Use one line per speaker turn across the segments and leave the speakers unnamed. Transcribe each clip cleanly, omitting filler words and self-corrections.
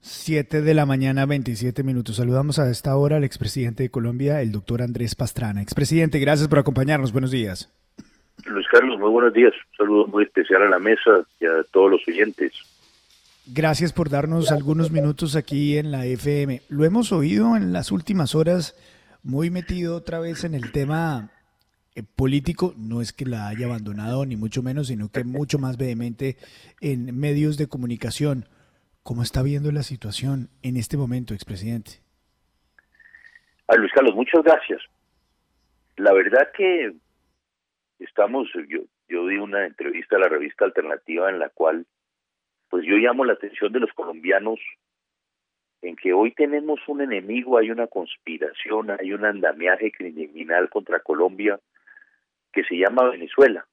7 de la mañana, 27 minutos. Saludamos a esta hora al expresidente de Colombia, el doctor Andrés Pastrana. Expresidente, gracias por acompañarnos. Buenos días.
Luis Carlos, muy buenos días. Un saludo muy especial a la mesa y a todos los oyentes.
Gracias por darnos algunos minutos aquí en la FM. Lo hemos oído en las últimas horas, muy metido otra vez en el tema político. No es que la haya abandonado, ni mucho menos, sino que mucho más vehemente en medios de comunicación. ¿Cómo está viendo la situación en este momento, expresidente?
Luis Carlos, muchas gracias. La verdad que yo di una entrevista a la revista Alternativa en la cual pues yo llamo la atención de los colombianos en que hoy tenemos un enemigo, hay una conspiración, hay un andamiaje criminal contra Colombia que se llama Venezuela,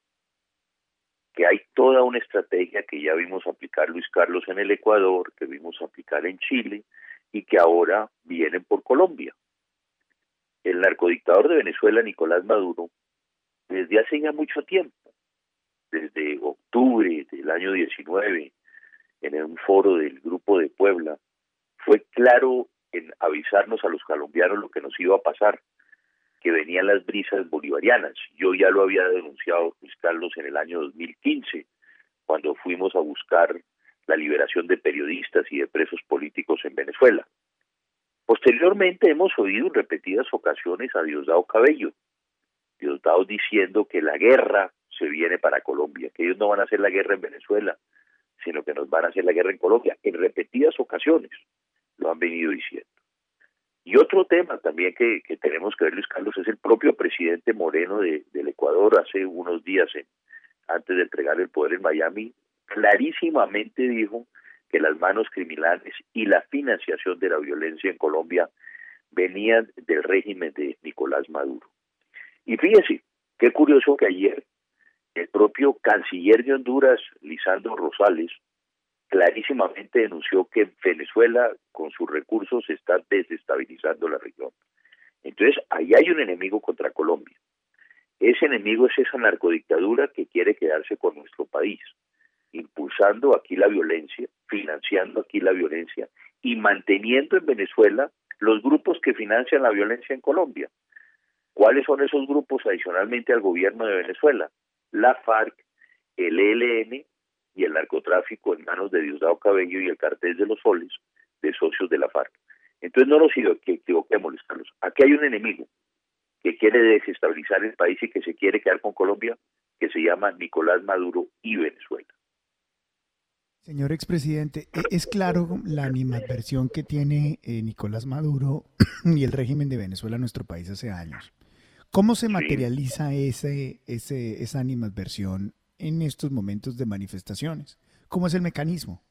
que hay toda una estrategia que ya vimos aplicar Luis Carlos en el Ecuador, que vimos aplicar en Chile y que ahora vienen por Colombia. El narcodictador de Venezuela, Nicolás Maduro, desde hace ya mucho tiempo, desde octubre del año 19, en un foro del Grupo de Puebla, fue claro en avisarnos a los colombianos lo que nos iba a pasar, que venían las brisas bolivarianas. Yo ya lo había denunciado, Luis Carlos, en el año 2015, cuando fuimos a buscar la liberación de periodistas y de presos políticos en Venezuela. Posteriormente hemos oído en repetidas ocasiones a Diosdado Cabello, Diosdado diciendo que la guerra se viene para Colombia, que ellos no van a hacer la guerra en Venezuela, sino que nos van a hacer la guerra en Colombia. En repetidas ocasiones lo han venido diciendo. Y otro tema también que tenemos que ver, Luis Carlos, es el propio presidente Moreno del Ecuador, hace unos días, antes de entregar el poder en Miami, clarísimamente dijo que las manos criminales y la financiación de la violencia en Colombia venían del régimen de Nicolás Maduro. Y fíjese, qué curioso que ayer el propio canciller de Honduras, Lisandro Rosales, clarísimamente denunció que Venezuela, con sus recursos, está desestabilizando la región. Entonces, ahí hay un enemigo contra Colombia. Ese enemigo es esa narcodictadura que quiere quedarse con nuestro país, impulsando aquí la violencia, financiando aquí la violencia y manteniendo en Venezuela los grupos que financian la violencia en Colombia. ¿Cuáles son esos grupos adicionalmente al gobierno de Venezuela? La FARC, el ELN y el narcotráfico en manos de Diosdado Cabello y el cartel de los soles de socios de la FARC. Entonces no nos equivoquemos, Luis Carlos. Aquí hay un enemigo que quiere desestabilizar el país y que se quiere quedar con Colombia, que se llama Nicolás Maduro y Venezuela.
Señor expresidente, es claro la animadversión que tiene Nicolás Maduro y el régimen de Venezuela en nuestro país hace años. ¿Cómo se
Sí.
materializa esa animadversión en estos momentos de manifestaciones? ¿Cómo es el mecanismo?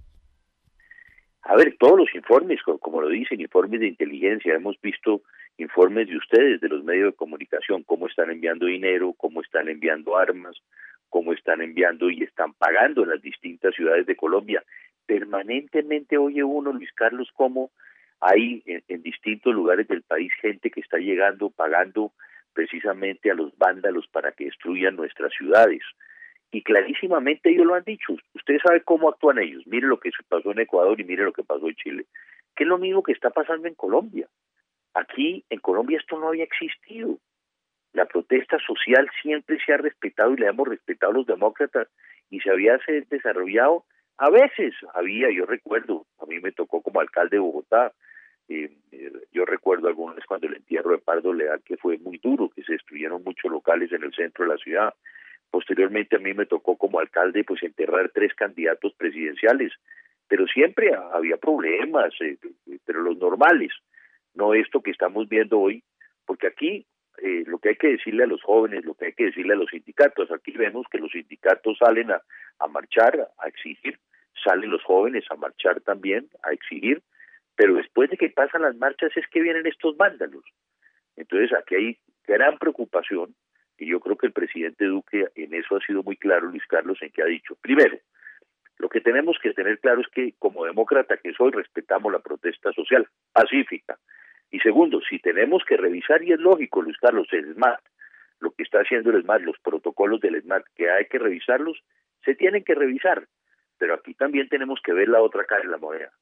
A ver, todos los informes, como lo dicen, informes de inteligencia, hemos visto informes de ustedes, de los medios de comunicación, cómo están enviando dinero, cómo están enviando armas, cómo están enviando y están pagando en las distintas ciudades de Colombia. Permanentemente oye uno, Luis Carlos, cómo hay en distintos lugares del país gente que está llegando, pagando precisamente a los vándalos para que destruyan nuestras ciudades. Y clarísimamente ellos lo han dicho. Usted sabe cómo actúan ellos. Mire lo que pasó en Ecuador y mire lo que pasó en Chile. Que es lo mismo que está pasando en Colombia. Aquí en Colombia esto no había existido. La protesta social siempre se ha respetado y le hemos respetado a los demócratas y se desarrollado. A veces yo recuerdo, a mí me tocó como alcalde de Bogotá, yo recuerdo alguna vez cuando el entierro de Pardo Leal, que fue muy duro, que se destruyeron muchos locales en el centro de la ciudad. Posteriormente a mí me tocó como alcalde pues enterrar 3 candidatos presidenciales, pero siempre había problemas, pero los normales, no esto que estamos viendo hoy, porque aquí lo que hay que decirle a los jóvenes, lo que hay que decirle a los sindicatos, aquí vemos que los sindicatos salen a marchar, a exigir, salen los jóvenes a marchar también, a exigir, pero después de que pasan las marchas es que vienen estos vándalos. Entonces aquí hay gran preocupación y yo creo que el presidente Duque en eso ha sido muy claro, Luis Carlos, en que ha dicho, primero, lo que tenemos que tener claro es que como demócrata que soy, respetamos la protesta social pacífica. Y segundo, si tenemos que revisar, y es lógico, Luis Carlos, el SMAT, lo que está haciendo el SMAT, los protocolos del SMAT, que hay que revisarlos, se tienen que revisar. Pero aquí también tenemos que ver la otra cara de la moneda.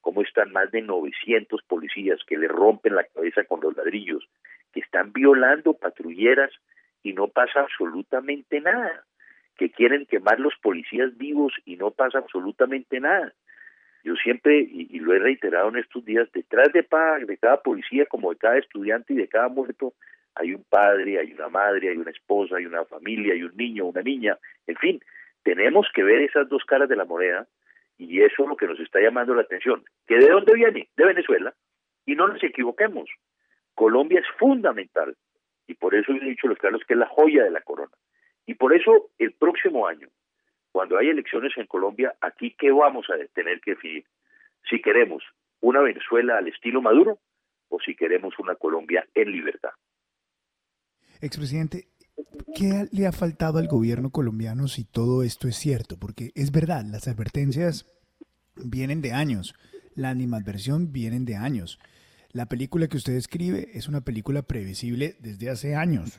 cómo están más de 900 policías que le rompen la cabeza con los ladrillos, que están violando patrulleras y no pasa absolutamente nada, que quieren quemar los policías vivos y no pasa absolutamente nada. Yo siempre, y lo he reiterado en estos días, detrás de cada policía, como de cada estudiante y de cada muerto, hay un padre, hay una madre, hay una esposa, hay una familia, hay un niño, una niña, en fin, tenemos que ver esas dos caras de la moneda, y eso es lo que nos está llamando la atención. ¿Que de dónde viene? De Venezuela, y no nos equivoquemos, Colombia es fundamental, y por eso he dicho, Luis Carlos, que es la joya de la corona, y por eso el próximo año, cuando hay elecciones en Colombia, aquí ¿qué vamos a tener que definir? Si queremos una Venezuela al estilo Maduro o si queremos una Colombia en libertad.
Expresidente, ¿qué le ha faltado al gobierno colombiano si todo esto es cierto? Porque es verdad, las advertencias vienen de años, la animadversión vienen de años. La película que usted escribe es una película previsible desde hace años.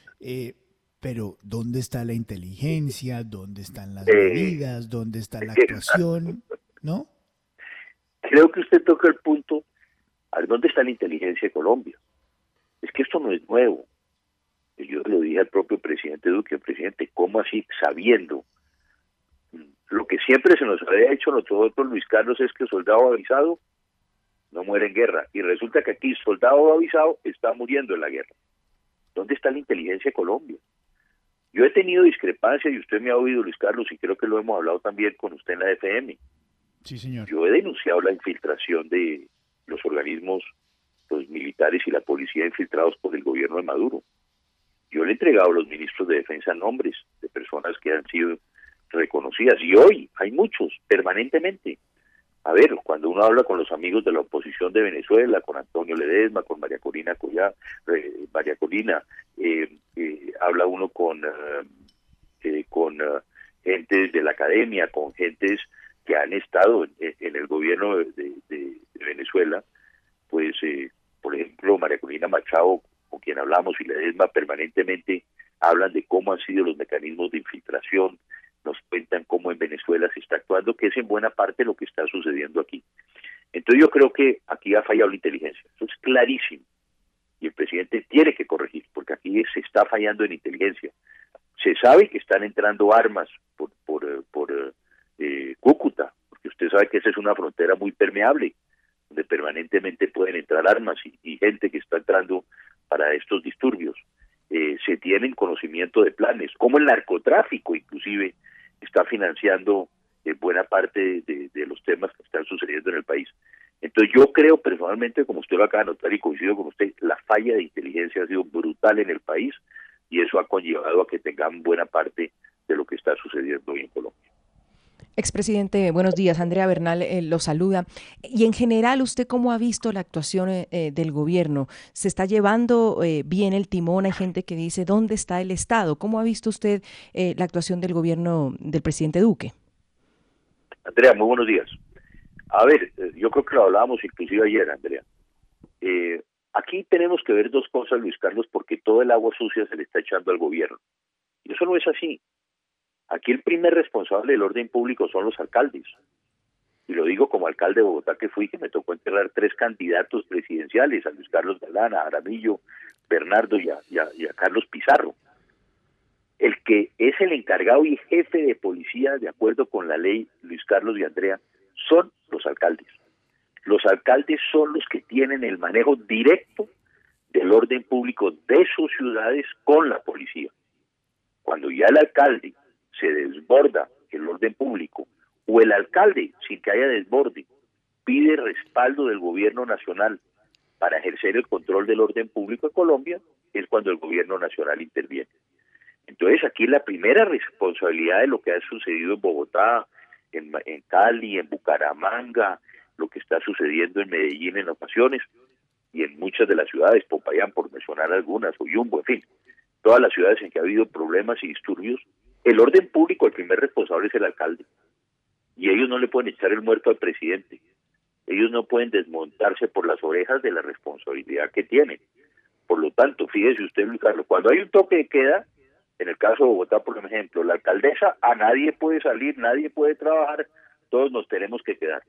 Pero ¿dónde está la inteligencia? ¿Dónde están las medidas? ¿Dónde está la actuación? ¿No?
Creo que usted toca el punto. A ver, ¿dónde está la inteligencia de Colombia? Es que esto no es nuevo. Yo lo dije al propio presidente Duque, presidente, ¿cómo así? Sabiendo. Lo que siempre se nos había hecho nosotros, Luis Carlos, es que soldado avisado no muere en guerra. Y resulta que aquí soldado avisado está muriendo en la guerra. ¿Dónde está la inteligencia de Colombia? Yo he tenido discrepancias y usted me ha oído, Luis Carlos, y creo que lo hemos hablado también con usted en la FM.
Sí, señor.
Yo he denunciado la infiltración de los organismos, los militares y la policía infiltrados por el gobierno de Maduro. Yo le he entregado a los ministros de defensa nombres de personas que han sido reconocidas, y hoy hay muchos, permanentemente. A ver, cuando uno habla con los amigos de la oposición de Venezuela, con Antonio Ledesma, con María Corina Collá, habla uno con gentes de la academia, con gentes que han estado en el gobierno de Venezuela, pues, por ejemplo, María Corina Machado, con quien hablamos, y Ledesma permanentemente hablan de cómo han sido los mecanismos de infiltración, nos cuentan cómo en Venezuela se está actuando, que es en buena parte lo que está sucediendo aquí. Entonces yo creo que aquí ha fallado la inteligencia, eso es clarísimo, y el presidente tiene que corregir, porque aquí se está fallando en inteligencia. Se sabe que están entrando armas por Cúcuta, porque usted sabe que esa es una frontera muy permeable, donde permanentemente pueden entrar armas y gente que está entrando para estos disturbios. Se tienen conocimiento de planes, como el narcotráfico inclusive está financiando buena parte de los temas que están sucediendo en el país. Entonces yo creo personalmente, como usted lo acaba de notar y coincido con usted, la falla de inteligencia ha sido brutal en el país y eso ha conllevado a que tengan buena parte de lo que está sucediendo hoy en Colombia.
Expresidente, buenos días. Andrea Bernal lo saluda. Y en general, ¿usted cómo ha visto la actuación del gobierno? ¿Se está llevando bien el timón? Hay gente que dice, ¿dónde está el Estado? ¿Cómo ha visto usted la actuación del gobierno del presidente Duque?
Andrea, muy buenos días. A ver, yo creo que lo hablábamos inclusive ayer, Andrea. Aquí tenemos que ver dos cosas, Luis Carlos, porque todo el agua sucia se le está echando al gobierno. Y eso no es así. Aquí el primer responsable del orden público son los alcaldes. Y lo digo como alcalde de Bogotá que fui, que me tocó enterrar 3 candidatos presidenciales, a Luis Carlos Galán, a Aramillo, Bernardo y a Carlos Pizarro. El que es el encargado y jefe de policía, de acuerdo con la ley, Luis Carlos y Andrea, son los alcaldes. Los alcaldes son los que tienen el manejo directo del orden público de sus ciudades con la policía. Cuando ya el alcalde se desborda el orden público, o el alcalde, sin que haya desborde, pide respaldo del gobierno nacional para ejercer el control del orden público en Colombia, es cuando el gobierno nacional interviene. Entonces aquí la primera responsabilidad de lo que ha sucedido en Bogotá, en Cali, en Bucaramanga, lo que está sucediendo en Medellín en ocasiones, y en muchas de las ciudades, Popayán por mencionar algunas, o Yumbo, en fin, todas las ciudades en que ha habido problemas y disturbios, el orden público, el primer responsable es el alcalde. Y ellos no le pueden echar el muerto al presidente. Ellos no pueden desmontarse por las orejas de la responsabilidad que tienen. Por lo tanto, fíjese usted, Luis Carlos, cuando hay un toque de queda, en el caso de Bogotá, por ejemplo, la alcaldesa, a nadie puede salir, nadie puede trabajar, todos nos tenemos que quedar.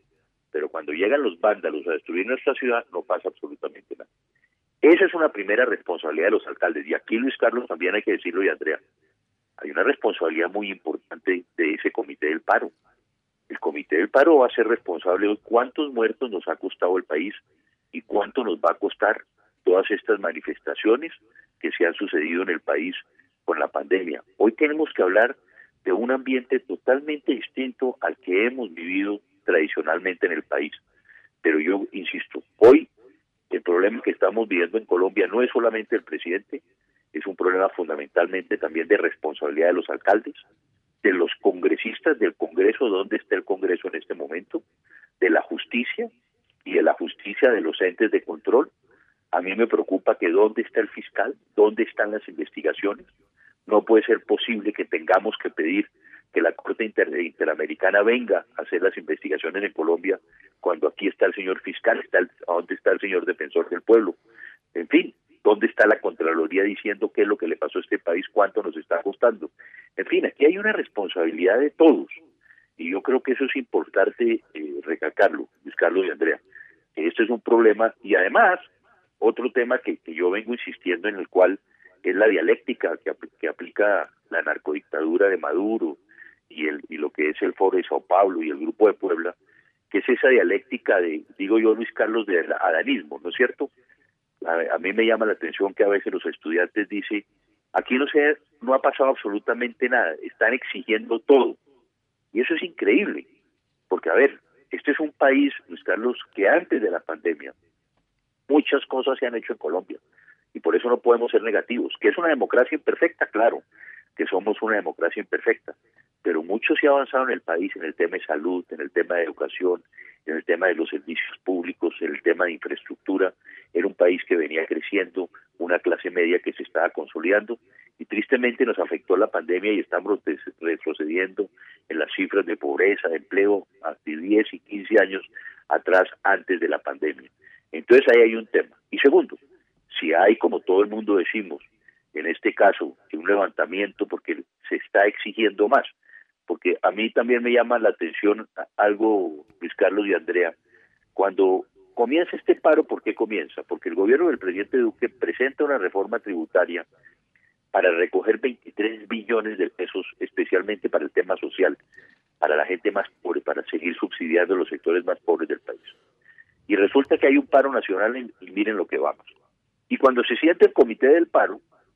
pero cuando llegan los vándalos a destruir nuestra ciudad no pasa absolutamente nada. Esa es una primera responsabilidad de los alcaldes, y aquí, Luis Carlos, también hay que decirlo, y Andrea, hay una responsabilidad muy importante de ese comité del paro. El comité del paro va a ser responsable de cuántos muertos nos ha costado el país y cuánto nos va a costar todas estas manifestaciones que se han sucedido en el país con la pandemia. Hoy tenemos que hablar de un ambiente totalmente distinto al que hemos vivido tradicionalmente en el país. Pero yo insisto, hoy el problema que estamos viviendo en Colombia no es solamente el presidente, es un problema fundamentalmente también de responsabilidad de los alcaldes, de los congresistas del Congreso, dónde está el Congreso en este momento, de la justicia y de la justicia de los entes de control. A mí me preocupa que dónde está el fiscal, dónde están las investigaciones. No puede ser posible que tengamos que pedir que la Corte Interamericana venga a hacer las investigaciones en Colombia cuando aquí está el señor fiscal, ¿dónde está el señor defensor del pueblo? En fin, ¿dónde está la Contraloría diciendo qué es lo que le pasó a este país, cuánto nos está costando? En fin, aquí hay una responsabilidad de todos, y yo creo que eso es importante recalcarlo, Luis Carlos y Andrea. Esto es un problema, y además, otro tema que yo vengo insistiendo en el cual es la dialéctica que aplica la narcodictadura de Maduro y lo que es el Foro de Sao Paulo y el Grupo de Puebla, que es esa dialéctica de, digo yo, Luis Carlos, de adanismo, ¿no es cierto? A mí me llama la atención que a veces los estudiantes dicen, aquí no ha pasado absolutamente nada, están exigiendo todo. Y eso es increíble, porque a ver, este es un país, Luis Carlos, que antes de la pandemia muchas cosas se han hecho en Colombia, y por eso no podemos ser negativos. Que es una democracia imperfecta, claro, que somos una democracia imperfecta, pero mucho se ha avanzado en el país, en el tema de salud, en el tema de educación, en el tema de los servicios públicos, en el tema de infraestructura. Era un país que venía creciendo, una clase media que se estaba consolidando, y tristemente nos afectó la pandemia y estamos retrocediendo en las cifras de pobreza, de empleo, de 10 y 15 años atrás, antes de la pandemia. Entonces ahí hay un tema. Y segundo, si hay, como todo el mundo decimos, en este caso, un levantamiento porque se está exigiendo más, porque a mí también me llama la atención algo, Luis Carlos y Andrea, cuando comienza este paro, ¿por qué comienza? Porque el gobierno del presidente Duque presenta una reforma tributaria para recoger 23 billones de pesos, especialmente para el tema social, para la gente más pobre, para seguir subsidiando los sectores más pobres del país. Y resulta que hay un paro nacional y miren lo que vamos. Y cuando se siente el comité del paro,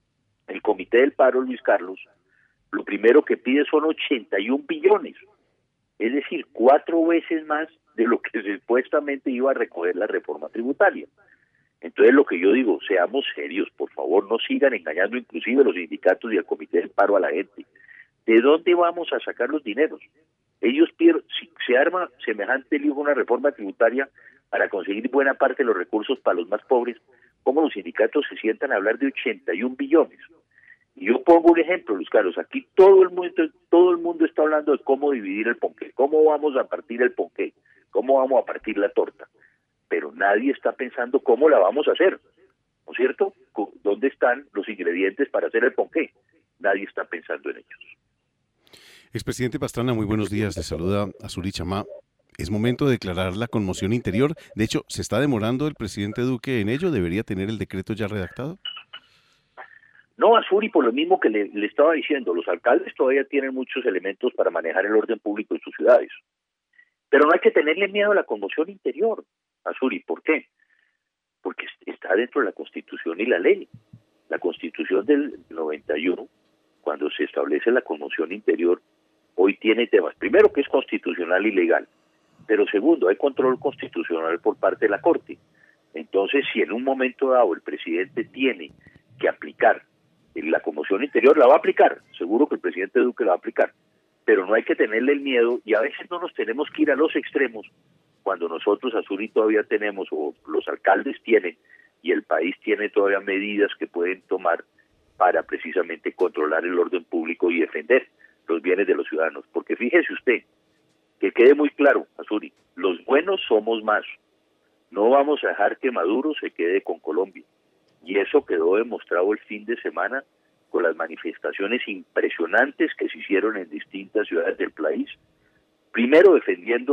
Luis Carlos, lo primero que pide son 81 billones, es decir, 4 veces más de lo que supuestamente iba a recoger la reforma tributaria. Entonces lo que yo digo, seamos serios, por favor, no sigan engañando inclusive los sindicatos y el comité del paro a la gente. ¿De dónde vamos a sacar los dineros? Ellos piden, si se arma semejante lío una reforma tributaria para conseguir buena parte de los recursos para los más pobres, ¿cómo los sindicatos se sientan a hablar de 81 billones? Y yo pongo un ejemplo, Luis Carlos, aquí todo el mundo está hablando de cómo dividir el ponqué, cómo vamos a partir el ponqué, cómo vamos a partir la torta, pero nadie está pensando cómo la vamos a hacer, ¿no es cierto? ¿Dónde están los ingredientes para hacer el ponqué? Nadie está pensando en ellos.
Expresidente Pastrana, muy buenos días, le saluda Azuri Chamá. Es momento de declarar la conmoción interior. De hecho, ¿se está demorando el presidente Duque en ello? ¿Debería tener el decreto ya redactado?
No, Azuri, por lo mismo que le estaba diciendo, los alcaldes todavía tienen muchos elementos para manejar el orden público en sus ciudades. Pero no hay que tenerle miedo a la conmoción interior, Azuri. ¿Por qué? Porque está dentro de la Constitución y la ley. La Constitución del 91, cuando se establece la conmoción interior, hoy tiene temas. Primero, que es constitucional y legal. Pero segundo, hay control constitucional por parte de la Corte. Entonces, si en un momento dado el presidente tiene que aplicar la conmoción interior, la va a aplicar. Seguro que el presidente Duque la va a aplicar. Pero no hay que tenerle el miedo, y a veces no nos tenemos que ir a los extremos cuando nosotros, Azuri, todavía tenemos, o los alcaldes tienen, y el país tiene todavía medidas que pueden tomar para precisamente controlar el orden público y defender los bienes de los ciudadanos. Porque fíjese usted, que quede muy claro, Azuri, los buenos somos más. No vamos a dejar que Maduro se quede con Colombia. Y eso quedó demostrado el fin de semana con las manifestaciones impresionantes que se hicieron en distintas ciudades del país. Primero defendiendo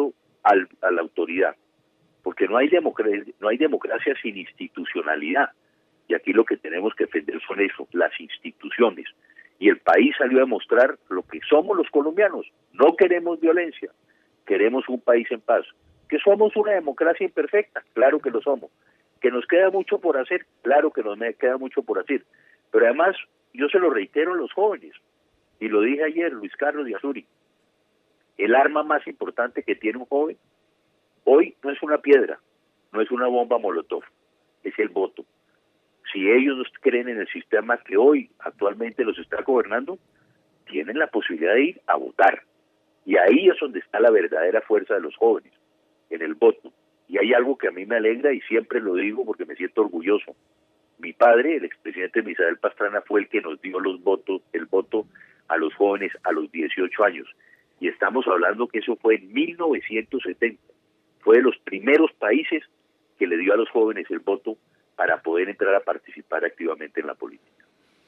a la autoridad, porque no hay democracia sin institucionalidad, y aquí lo que tenemos que defender son eso, las instituciones, y el país salió a demostrar lo que somos los colombianos. No queremos violencia, queremos un país en paz. Que somos una democracia imperfecta, claro que lo somos. Que nos queda mucho por hacer, claro que nos queda mucho por hacer. Pero además, yo se lo reitero a los jóvenes, y lo dije ayer, Luis Carlos y Azuri, el arma más importante que tiene un joven hoy no es una piedra, no es una bomba molotov, es el voto. Si ellos no creen en el sistema que hoy actualmente los está gobernando, tienen la posibilidad de ir a votar. Y ahí es donde está la verdadera fuerza de los jóvenes, en el voto. Y hay algo que a mí me alegra y siempre lo digo porque me siento orgulloso. Mi padre, el expresidente Misael Pastrana, fue el que nos dio el voto a los jóvenes a los 18 años. Y estamos hablando que eso fue en 1970. Fue de los primeros países que le dio a los jóvenes el voto para poder entrar a participar activamente en la política.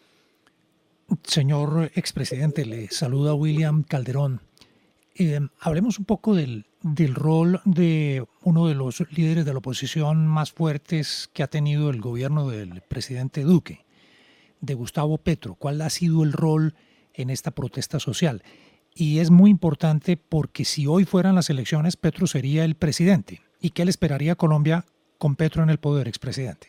Señor expresidente, le saluda William Calderón. Hablemos un poco del rol de uno de los líderes de la oposición más fuertes que ha tenido el gobierno del presidente Duque, de Gustavo Petro. ¿Cuál ha sido el rol en esta protesta social? Y es muy importante porque si hoy fueran las elecciones, Petro sería el presidente. ¿Y qué le esperaría a Colombia con Petro en el poder, expresidente?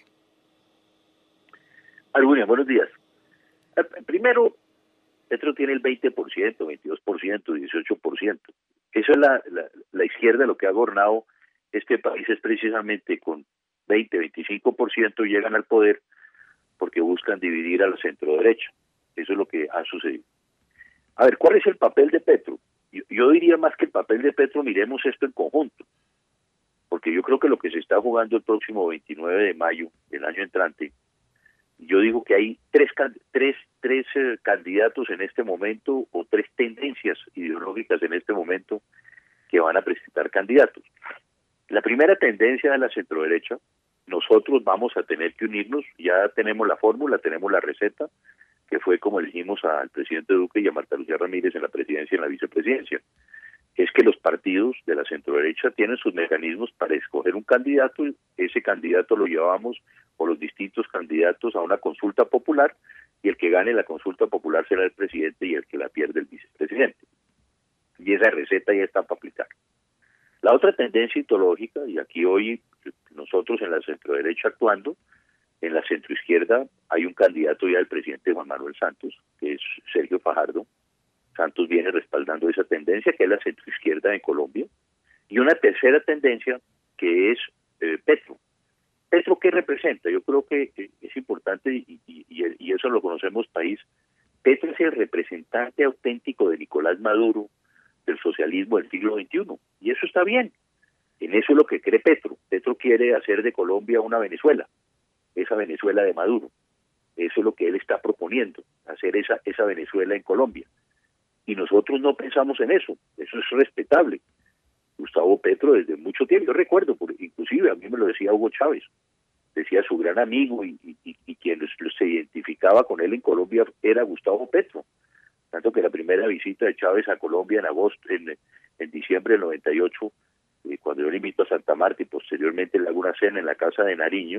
William, buenos días. Primero, Petro tiene el 20%, 22%, 18%. Eso es la izquierda, lo que ha gobernado este país es precisamente con 20, 25% llegan al poder porque buscan dividir a la centro-derecha. Eso es lo que ha sucedido. A ver, ¿cuál es el papel de Petro? Yo diría más que el papel de Petro, miremos esto en conjunto, porque yo creo que lo que se está jugando el próximo 29 de mayo del año entrante, yo digo que hay tres candidatos en este momento, o tres tendencias ideológicas en este momento que van a presentar candidatos. La primera tendencia de la centroderecha, nosotros vamos a tener que unirnos, ya tenemos la fórmula, tenemos la receta, que fue como elegimos al presidente Duque y a Marta Lucía Ramírez en la presidencia y en la vicepresidencia. Es que los partidos de la centroderecha tienen sus mecanismos para escoger un candidato, ese candidato lo llevamos, o los distintos candidatos, a una consulta popular, y el que gane la consulta popular será el presidente y el que la pierde el vicepresidente. Y esa receta ya está para aplicar. La otra tendencia ideológica, y aquí hoy nosotros en la centroderecha actuando, en la centroizquierda hay un candidato ya del presidente Juan Manuel Santos, que es Sergio Fajardo. Santos viene respaldando esa tendencia, que es la centroizquierda en Colombia. Y una tercera tendencia, que es Petro. ¿Petro qué representa? Yo creo que es importante, y eso lo conocemos país. Petro es el representante auténtico de Nicolás Maduro, del socialismo del siglo XXI. Y eso está bien. En eso es lo que cree Petro. Petro quiere hacer de Colombia una Venezuela, esa Venezuela de Maduro. Eso es lo que él está proponiendo, hacer esa Venezuela en Colombia. Y nosotros no pensamos en eso es respetable. Gustavo Petro desde mucho tiempo, yo recuerdo, inclusive a mí me lo decía Hugo Chávez, decía su gran amigo y quien se identificaba con él en Colombia era Gustavo Petro. Tanto que la primera visita de Chávez a Colombia en diciembre del 98, cuando yo le invito a Santa Marta y posteriormente le hago una cena en la casa de Nariño,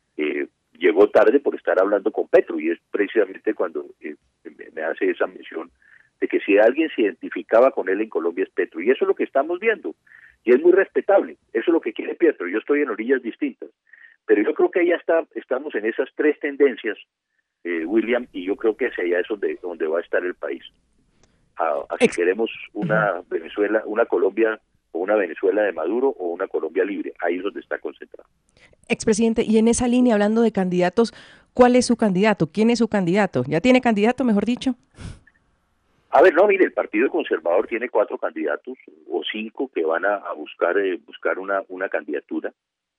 llegó tarde por estar hablando con Petro, y es precisamente cuando me hace esa mención de que si alguien se identificaba con él en Colombia es Petro, y eso es lo que estamos viendo, y es muy respetable, eso es lo que quiere Petro. Yo estoy en orillas distintas, pero yo creo que ya estamos en esas tres tendencias, William, y yo creo que hacia allá es donde va a estar el país. Si queremos una Venezuela, una Colombia, o una Venezuela de Maduro, o una Colombia libre, ahí es donde está concentrado.
Expresidente, y en esa línea, hablando de candidatos, ¿cuál es su candidato? ¿Quién es su candidato? ¿Ya tiene candidato, mejor dicho?
A ver, no, mire, el Partido Conservador tiene 4 candidatos, o 5 que van a buscar una candidatura.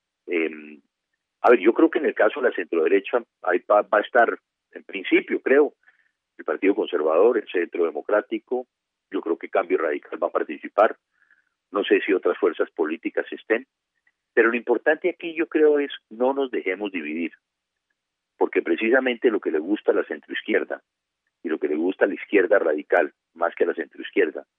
A ver, yo creo que en el caso de la centroderecha ahí va a estar, en principio, creo, el Partido Conservador, el Centro Democrático. Yo creo que Cambio Radical va a participar. No sé si otras fuerzas políticas estén. Pero lo importante aquí, yo creo, es no nos dejemos dividir. Porque precisamente lo que le gusta a la centroizquierda y lo que le gusta a la izquierda radical, más que a la centroizquierda,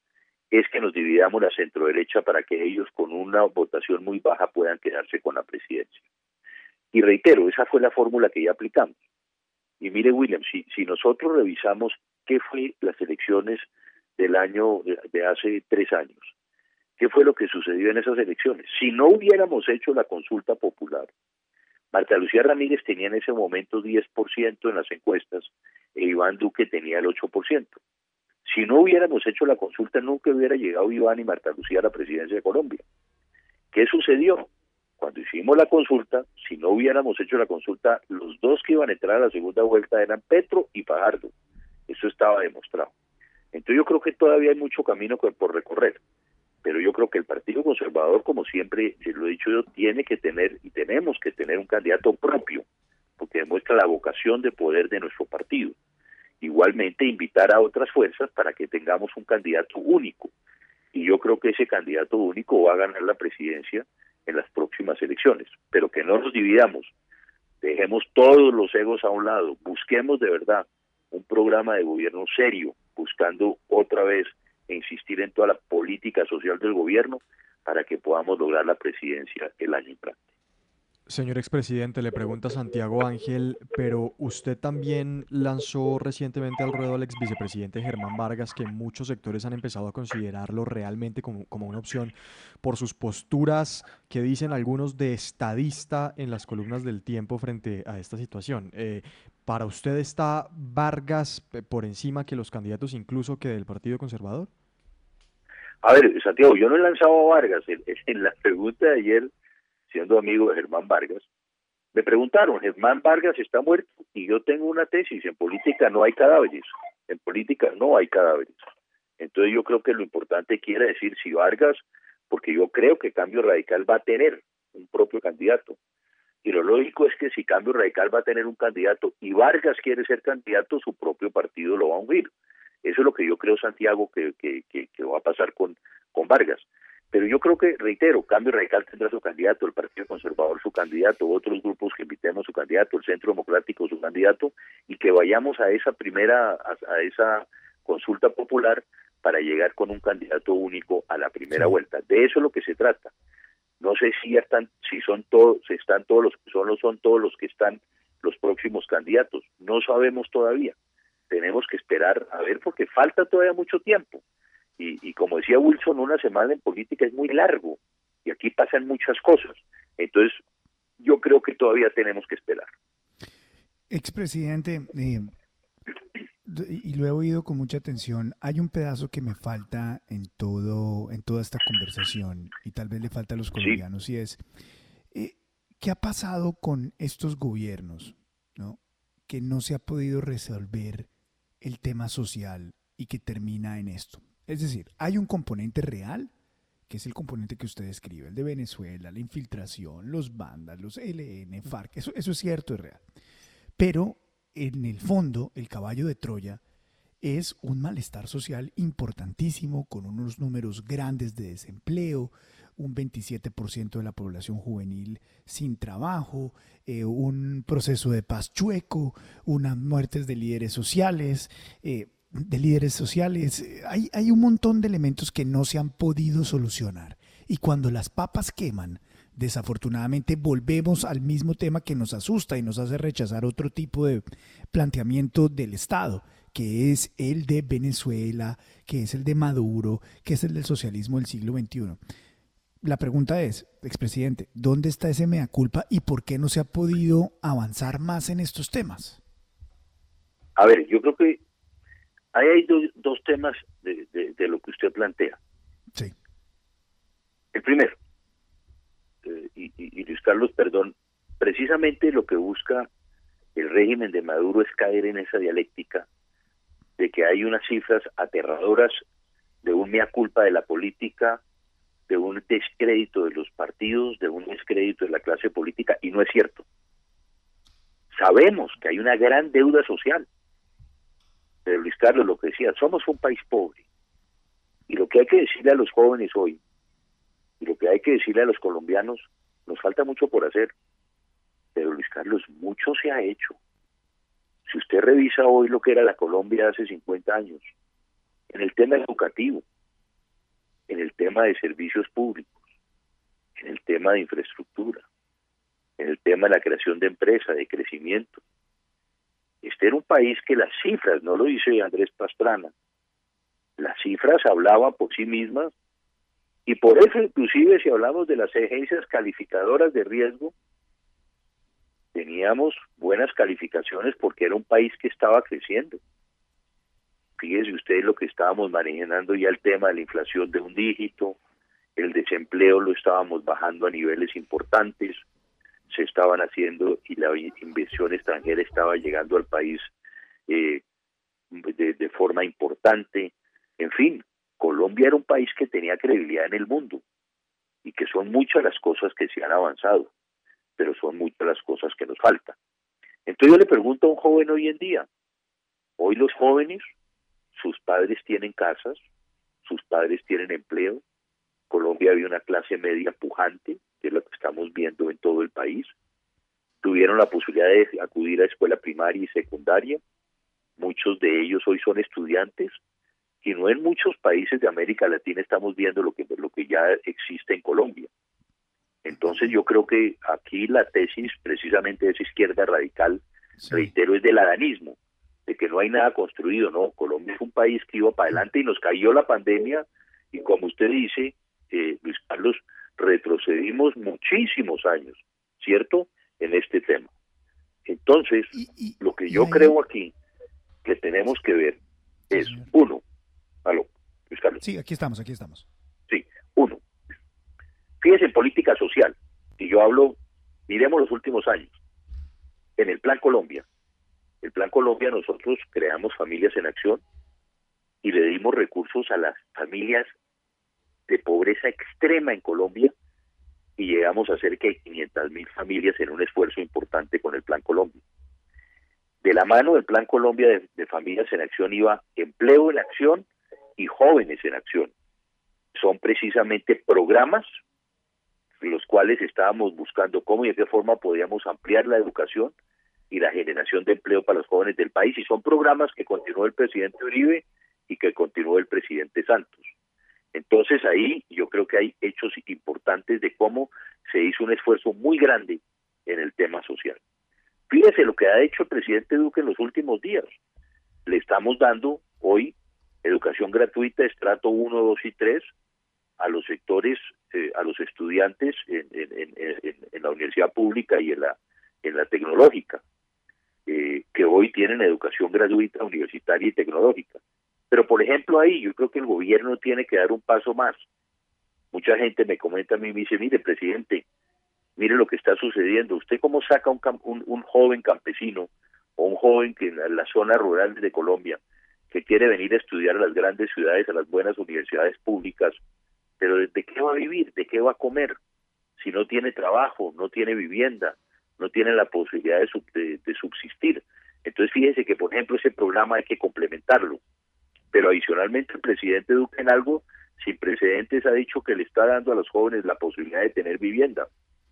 es que nos dividamos la centroderecha para que ellos con una votación muy baja puedan quedarse con la presidencia. Y reitero, esa fue la fórmula que ya aplicamos. Y mire, William, si nosotros revisamos qué fue las elecciones del año de hace 3 años, qué fue lo que sucedió en esas elecciones, si no hubiéramos hecho la consulta popular, Marta Lucía Ramírez tenía en ese momento 10% en las encuestas e Iván Duque tenía el 8%. Si no hubiéramos hecho la consulta, nunca hubiera llegado Iván y Marta Lucía a la presidencia de Colombia. ¿Qué sucedió? Cuando hicimos la consulta, si no hubiéramos hecho la consulta, los dos que iban a entrar a la segunda vuelta eran Petro y Fajardo. Eso estaba demostrado. Entonces yo creo que todavía hay mucho camino por recorrer. Pero yo creo que el Partido Conservador, como siempre lo he dicho yo, tiene que tener y tenemos que tener un candidato propio, porque demuestra la vocación de poder de nuestro partido. Igualmente invitar a otras fuerzas para que tengamos un candidato único. Y yo creo que ese candidato único va a ganar la presidencia en las próximas elecciones. Pero que no nos dividamos, dejemos todos los egos a un lado, busquemos de verdad un programa de gobierno serio, buscando otra vez insistir en toda la política social del gobierno para que podamos lograr la presidencia el año entrante.
Señor expresidente, le pregunta Santiago Ángel, pero usted también lanzó recientemente al ruedo al ex vicepresidente Germán Vargas, que muchos sectores han empezado a considerarlo realmente como una opción por sus posturas que dicen algunos de estadista en las columnas del Tiempo frente a esta situación. ¿Para usted está Vargas por encima que los candidatos incluso que del Partido Conservador?
A ver, Santiago, yo no he lanzado a Vargas. En la pregunta de ayer, siendo amigo de Germán Vargas, me preguntaron, Germán Vargas está muerto, y yo tengo una tesis: en política no hay cadáveres, en política no hay cadáveres. Entonces yo creo que lo importante quiere decir si Vargas, porque yo creo que Cambio Radical va a tener un propio candidato, y lo lógico es que si Cambio Radical va a tener un candidato y Vargas quiere ser candidato, su propio partido lo va a ungir. Eso es lo que yo creo, Santiago, que va a pasar con Vargas. Pero yo creo que, reitero, Cambio Radical tendrá su candidato, el Partido Conservador su candidato, otros grupos que invitemos su candidato, el Centro Democrático su candidato, y que vayamos a esa consulta popular para llegar con un candidato único a la primera vuelta. De eso es lo que se trata. No sé son todos los que están los próximos candidatos. No sabemos todavía. Tenemos que esperar a ver, porque falta todavía mucho tiempo. Y como decía Wilson, una semana en política es muy largo y aquí pasan muchas cosas. Entonces, yo creo que todavía tenemos que esperar.
Expresidente, y lo he oído con mucha atención, hay un pedazo que me falta en toda esta conversación, y tal vez le falta a los colombianos, y es, ¿qué ha pasado con estos gobiernos, ¿no? Que no se ha podido resolver el tema social y que termina en esto? Es decir, hay un componente real, que es el componente que usted describe, el de Venezuela, la infiltración, los vándalos, ELN, FARC, eso es cierto, es real. Pero en el fondo, el caballo de Troya es un malestar social importantísimo, con unos números grandes de desempleo, un 27% de la población juvenil sin trabajo, un proceso de paz chueco, unas muertes de líderes sociales, hay un montón de elementos que no se han podido solucionar. Y cuando las papas queman, desafortunadamente volvemos al mismo tema que nos asusta y nos hace rechazar otro tipo de planteamiento del Estado, que es el de Venezuela, que es el de Maduro, que es el del socialismo del siglo XXI. La pregunta es, expresidente, ¿dónde está ese mea culpa y por qué no se ha podido avanzar más en estos temas?
A ver, yo creo que hay dos temas de lo que usted plantea.
Sí.
El primero, y Luis Carlos, perdón, precisamente lo que busca el régimen de Maduro es caer en esa dialéctica de que hay unas cifras aterradoras de un mea culpa de la política, de un descrédito de los partidos, de un descrédito de la clase política, y no es cierto. Sabemos que hay una gran deuda social. Pero Luis Carlos, lo que decía, somos un país pobre, y lo que hay que decirle a los jóvenes hoy, y lo que hay que decirle a los colombianos, nos falta mucho por hacer, pero Luis Carlos, mucho se ha hecho. Si usted revisa hoy lo que era la Colombia hace 50 años, en el tema educativo, en el tema de servicios públicos, en el tema de infraestructura, en el tema de la creación de empresas, de crecimiento. Este era un país que las cifras, no lo dice Andrés Pastrana, las cifras hablaban por sí mismas, y por eso inclusive si hablamos de las agencias calificadoras de riesgo, teníamos buenas calificaciones porque era un país que estaba creciendo. Fíjese ustedes lo que estábamos manejando ya el tema de la inflación de un dígito, el desempleo lo estábamos bajando a niveles importantes, se estaban haciendo y la inversión extranjera estaba llegando al país de forma importante. En fin, Colombia era un país que tenía credibilidad en el mundo y que son muchas las cosas que se han avanzado, pero son muchas las cosas que nos faltan. Entonces yo le pregunto a un joven hoy en día, hoy los jóvenes, sus padres tienen casas, sus padres tienen empleo, Colombia había una clase media pujante, que es lo que estamos viendo en todo el país, tuvieron la posibilidad de acudir a escuela primaria y secundaria, muchos de ellos hoy son estudiantes, y no en muchos países de América Latina estamos viendo lo que ya existe en Colombia. Entonces yo creo que aquí la tesis precisamente de esa izquierda radical, sí, reitero, es del adanismo, de que no hay nada construido, no, Colombia es un país que iba para adelante y nos cayó la pandemia y como usted dice, Luis Carlos, retrocedimos muchísimos años, ¿cierto?, en este tema. Entonces, lo que yo creo aquí que tenemos que ver es, uno, ¿aló, Luis Carlos?
Sí, aquí estamos.
Sí, uno, fíjese en política social, y yo hablo, miremos los últimos años, en el Plan Colombia nosotros creamos Familias en Acción y le dimos recursos a las familias de pobreza extrema en Colombia y llegamos a cerca de 500.000 familias en un esfuerzo importante con el Plan Colombia. De la mano del Plan Colombia de Familias en Acción iba Empleo en Acción y Jóvenes en Acción. Son precisamente programas los cuales estábamos buscando cómo y de qué forma podíamos ampliar la educación y la generación de empleo para los jóvenes del país, y son programas que continuó el presidente Uribe y que continuó el presidente Santos. Entonces ahí yo creo que hay hechos importantes de cómo se hizo un esfuerzo muy grande en el tema social. Fíjese lo que ha hecho el presidente Duque en los últimos días. Le estamos dando hoy educación gratuita, estrato 1, 2 y 3, a los sectores, a los estudiantes en la universidad pública y en la tecnológica, que hoy tienen educación gratuita, universitaria y tecnológica. Pero, por ejemplo, ahí yo creo que el gobierno tiene que dar un paso más. Mucha gente me comenta a mí, me dice, mire, presidente, mire lo que está sucediendo. ¿Usted cómo saca un joven campesino o un joven que en las zonas rurales de Colombia que quiere venir a estudiar a las grandes ciudades, a las buenas universidades públicas, pero ¿de qué va a vivir? ¿De qué va a comer? Si no tiene trabajo, no tiene vivienda, no tiene la posibilidad de subsistir. Entonces fíjese que, por ejemplo, ese programa hay que complementarlo. Pero adicionalmente el presidente Duque en algo sin precedentes ha dicho que le está dando a los jóvenes la posibilidad de tener vivienda,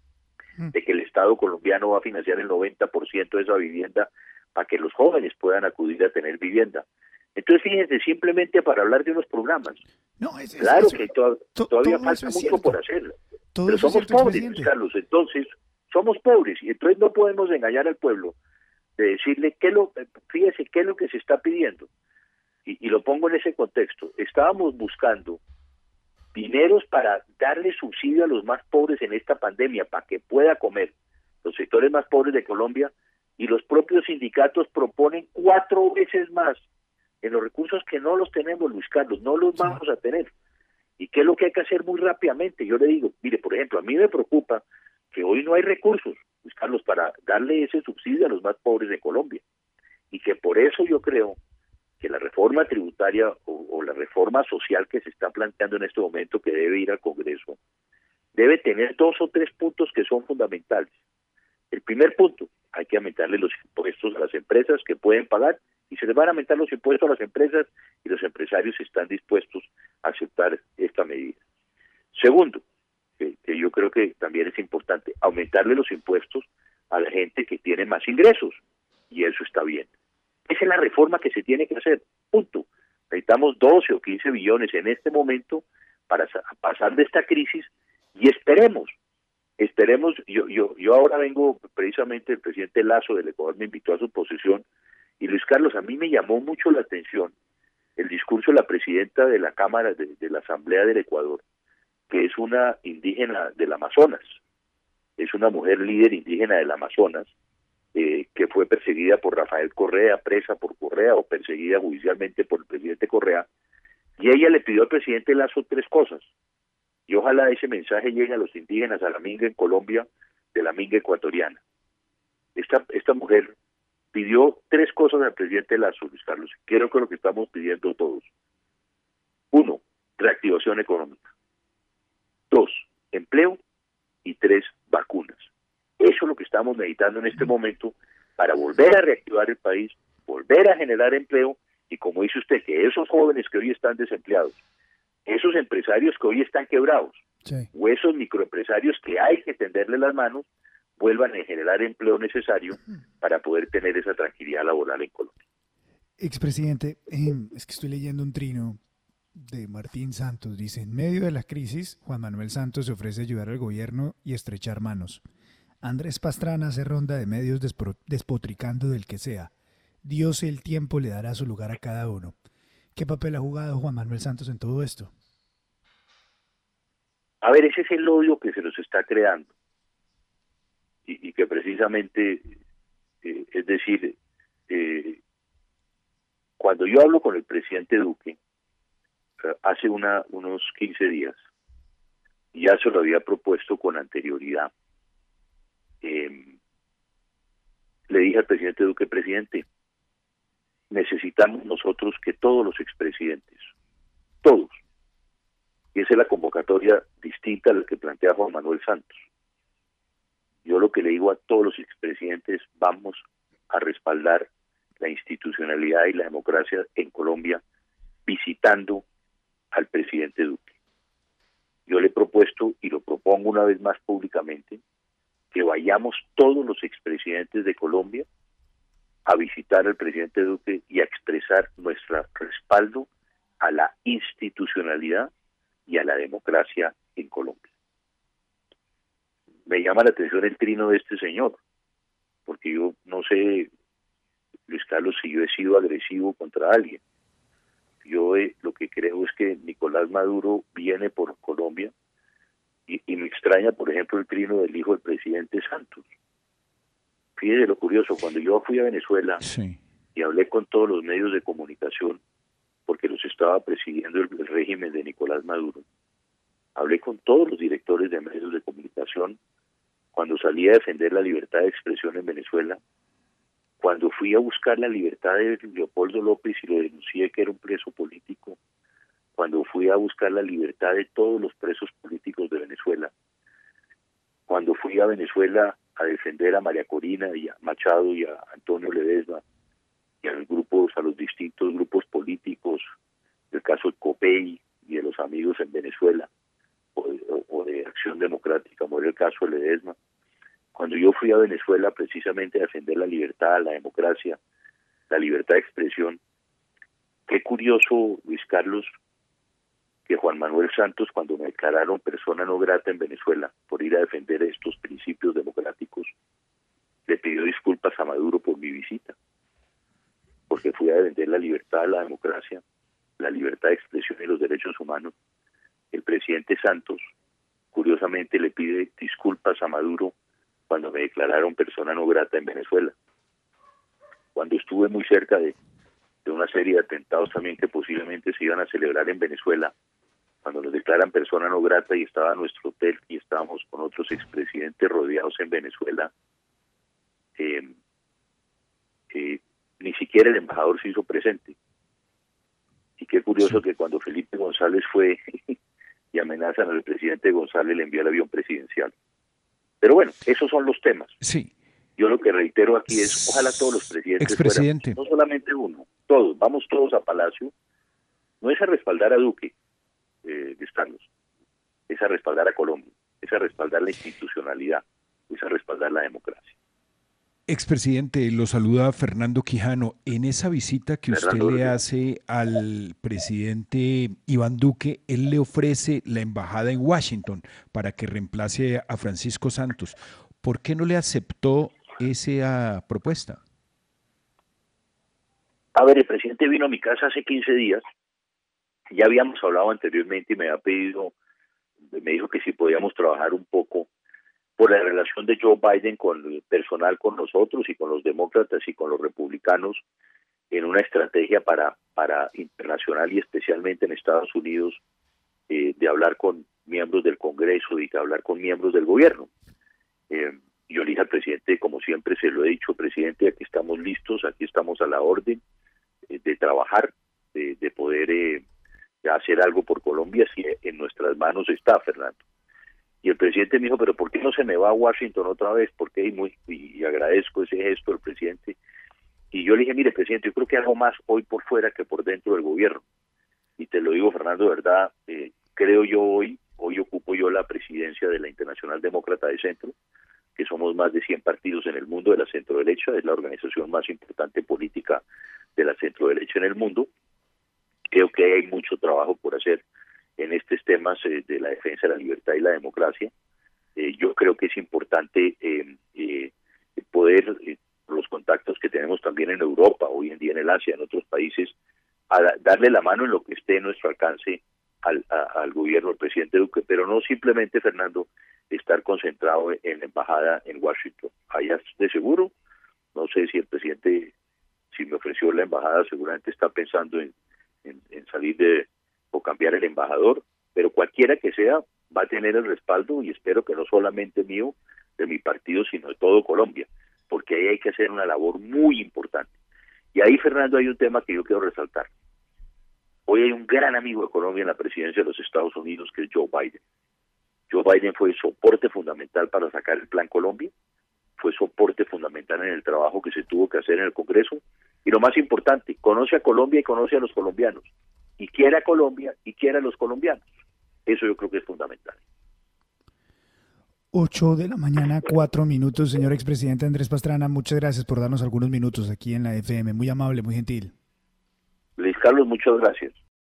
de que el Estado colombiano va a financiar el 90% de esa vivienda para que los jóvenes puedan acudir a tener vivienda. Entonces fíjense, simplemente para hablar de unos programas. Claro que todavía falta mucho por hacer, pero somos pobres, Carlos, entonces somos pobres y entonces no podemos engañar al pueblo de decirle fíjese qué es lo que se está pidiendo. Y lo pongo en ese contexto. Estábamos buscando dineros para darle subsidio a los más pobres en esta pandemia, para que pueda comer los sectores más pobres de Colombia, y los propios sindicatos proponen 4 veces más en los recursos que no los tenemos, Luis Carlos, no los vamos a tener. ¿Y qué es lo que hay que hacer muy rápidamente? Yo le digo, mire, por ejemplo, a mí me preocupa que hoy no hay recursos, Luis Carlos, para darle ese subsidio a los más pobres de Colombia, y que por eso yo creo que la reforma tributaria o la reforma social que se está planteando en este momento, que debe ir al Congreso, debe tener 2 o 3 puntos que son fundamentales. El primer punto, hay que aumentarle los impuestos a las empresas que pueden pagar, y se les van a aumentar los impuestos a las empresas y los empresarios están dispuestos a aceptar esta medida. Segundo, que yo creo que también es importante, aumentarle los impuestos a la gente que tiene más ingresos, y eso está bien. Esa es la reforma que se tiene que hacer, punto. Necesitamos 12 o 15 billones en este momento para pasar de esta crisis y esperemos, yo ahora vengo precisamente, el presidente Lasso del Ecuador me invitó a su posesión y Luis Carlos, a mí me llamó mucho la atención el discurso de la presidenta de la Cámara de la Asamblea del Ecuador, que es una indígena del Amazonas, es una mujer líder indígena del Amazonas, que fue perseguida por Rafael Correa, presa por Correa o perseguida judicialmente por el presidente Correa, y ella le pidió al presidente Lasso 3 cosas, y ojalá ese mensaje llegue a los indígenas, a la minga en Colombia, de la minga ecuatoriana. Esta mujer pidió 3 cosas al presidente Lasso, Luis Carlos, creo que lo que estamos pidiendo todos. 1, reactivación económica. 2, empleo. Y 3, vacunas. Eso es lo que estamos meditando en este momento para volver a reactivar el país, volver a generar empleo y, como dice usted, que esos jóvenes que hoy están desempleados, esos empresarios que hoy están quebrados, sí, o esos microempresarios que hay que tenderle las manos, vuelvan a generar empleo necesario para poder tener esa tranquilidad laboral en Colombia.
Expresidente, es que estoy leyendo un trino de Martín Santos. Dice: en medio de la crisis, Juan Manuel Santos se ofrece ayudar al gobierno y estrechar manos. Andrés Pastrana hace ronda de medios despotricando del que sea. Dios el tiempo le dará su lugar a cada uno. ¿Qué papel ha jugado Juan Manuel Santos en todo esto?
A ver, ese es el odio que se nos está creando. Y que precisamente, es decir, cuando yo hablo con el presidente Duque, hace unos 15 días, ya se lo había propuesto con anterioridad, le dije al presidente Duque: presidente, necesitamos nosotros que todos los expresidentes, todos, y esa es la convocatoria distinta a la que plantea Juan Manuel Santos, yo lo que le digo a todos los expresidentes: vamos a respaldar la institucionalidad y la democracia en Colombia visitando al presidente Duque. Yo le he propuesto, y lo propongo una vez más públicamente, que vayamos todos los expresidentes de Colombia a visitar al presidente Duque y a expresar nuestro respaldo a la institucionalidad y a la democracia en Colombia. Me llama la atención el trino de este señor, porque yo no sé, Luis Carlos, si yo he sido agresivo contra alguien. Yo lo que creo es que Nicolás Maduro viene por Colombia y me extraña, por ejemplo, el trino del hijo del presidente Santos. Fíjese lo curioso, cuando yo fui a Venezuela, sí, y hablé con todos los medios de comunicación, porque los estaba presidiendo el régimen de Nicolás Maduro, hablé con todos los directores de medios de comunicación, cuando salí a defender la libertad de expresión en Venezuela, cuando fui a buscar la libertad de Leopoldo López y lo denuncié que era un preso político, cuando fui a buscar la libertad de todos los presos políticos de Venezuela, cuando fui a Venezuela a defender a María Corina y a Machado y a Antonio Ledesma y a los distintos grupos políticos, del caso del COPEI y de los amigos en Venezuela, o de Acción Democrática, como era el caso de Ledesma. Cuando yo fui a Venezuela precisamente a defender la libertad, la democracia, la libertad de expresión, qué curioso, Luis Carlos, que Juan Manuel Santos, cuando me declararon persona no grata en Venezuela por ir a defender estos principios democráticos, le pidió disculpas a Maduro por mi visita, porque fui a defender la libertad, la democracia, la libertad de expresión y los derechos humanos. El presidente Santos, curiosamente, le pide disculpas a Maduro cuando me declararon persona no grata en Venezuela. Cuando estuve muy cerca de una serie de atentados también que posiblemente se iban a celebrar en Venezuela, cuando nos declaran persona no grata y estaba nuestro hotel y estábamos con otros expresidentes rodeados en Venezuela, ni siquiera el embajador se hizo presente. Y qué curioso, sí, que cuando Felipe González fue y amenazan al presidente González, le envió el avión presidencial. Pero bueno, esos son los temas.
Sí.
Yo lo que reitero aquí es, ojalá todos los presidentes
Expresidente,
fueran, no solamente uno, todos, vamos todos a Palacio, no es a respaldar a Duque, Carlos, es a respaldar a Colombia, es a respaldar la institucionalidad, es a respaldar la democracia.
Expresidente, lo saluda Fernando Quijano. En esa visita que usted le hace al presidente Iván Duque, él le ofrece la embajada en Washington para que reemplace a Francisco Santos. ¿Por qué no le aceptó esa propuesta?
A ver, el presidente vino a mi casa hace 15 días. Ya habíamos hablado anteriormente y me dijo que si podíamos trabajar un poco por la relación de Joe Biden con el personal con nosotros y con los demócratas y con los republicanos en una estrategia para internacional y especialmente en Estados Unidos, de hablar con miembros del Congreso y de hablar con miembros del gobierno. Yo le dije al presidente, como siempre se lo he dicho, presidente, aquí estamos listos, aquí estamos a la orden de trabajar, de poder hacer algo por Colombia si en nuestras manos está, Fernando. Y el presidente me dijo, pero ¿por qué no se me va a Washington otra vez? Porque y agradezco ese gesto del presidente. Y yo le dije, mire, presidente, yo creo que hago más hoy por fuera que por dentro del gobierno. Y te lo digo, Fernando, de verdad, creo yo hoy ocupo yo la presidencia de la Internacional Demócrata de Centro, que somos más de 100 partidos en el mundo de la centroderecha, es la organización más importante política de la centroderecha en el mundo. Creo que hay mucho trabajo por hacer en estos temas de la defensa de la libertad y la democracia. Yo creo que es importante poder, los contactos que tenemos también en Europa, hoy en día en el Asia, en otros países, darle la mano en lo que esté en nuestro alcance al gobierno del presidente Duque, pero no simplemente, Fernando, estar concentrado en la embajada en Washington. Allá de seguro, no sé si el presidente, si me ofreció la embajada, seguramente está pensando en salir o cambiar el embajador, pero cualquiera que sea va a tener el respaldo, y espero que no solamente mío, de mi partido, sino de todo Colombia, porque ahí hay que hacer una labor muy importante. Y ahí, Fernando, hay un tema que yo quiero resaltar. Hoy hay un gran amigo de Colombia en la presidencia de los Estados Unidos, que es Joe Biden. Joe Biden fue soporte fundamental para sacar el Plan Colombia, fue soporte fundamental en el trabajo que se tuvo que hacer en el Congreso, y lo más importante, conoce a Colombia y conoce a los colombianos, y quiere a Colombia y quiere a los colombianos. Eso yo creo que es fundamental.
8 de la mañana, 4 minutos. Señor expresidente Andrés Pastrana, muchas gracias por darnos algunos minutos aquí en la FM. Muy amable, muy gentil.
Luis Carlos, muchas gracias.